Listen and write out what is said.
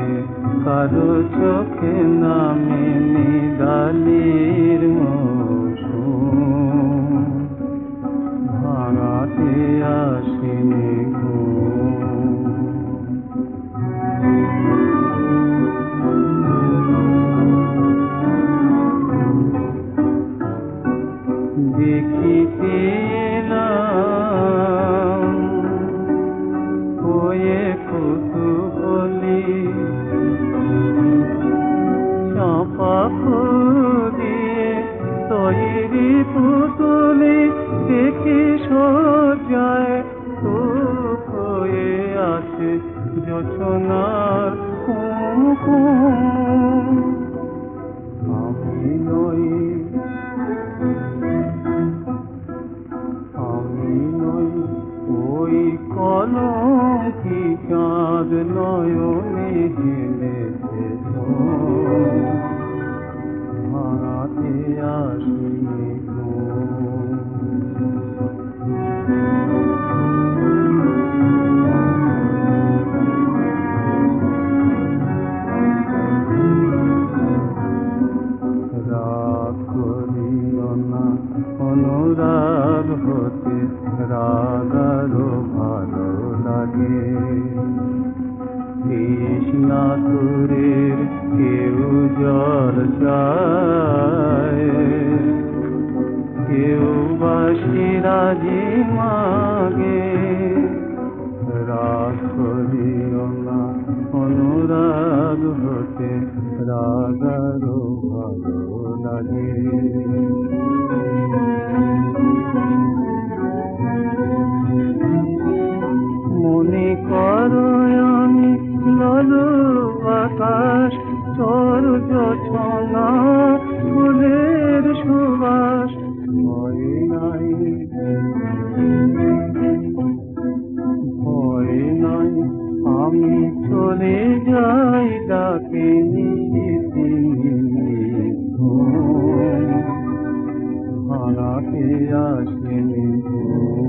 কারো চোখে নামেনি ডালির মৌসুম, ভাঙাতে আসেনি ঘুম। দেখিতে এলাম হয়ে কুতূহলী, চাঁপা ফুল দিয়ে তৈরি পুতুলি, দেখি সজ্জায় ধূপ হয়ে আছে জোছনার কুমকুম। আমি নই, আমি নই ওই কলঙ্কি চাঁদ নয়নে হেলেছে ঘুম, ভাঙাতে আসেনি ঘুম। রাগ করিও না অনুরাগ হতে, রাগ আরো ভালো লাগে। কৃষ্ণাতুরের কেউ জল চায়, কেউ বাঁশি রাজি মাগে। রাগ করিও না অনুরাগ হতে, রাগ আরো ভালো লাগে। মনে করো আমি লালুক আকাশ, চর জোছনা ফুলের সুবাস। ভয় নাই, ভয় নাই, আমি চলে যাই ডাকে নিশিতে ঘুম, ভাঙাতে আসেনি ঘুম।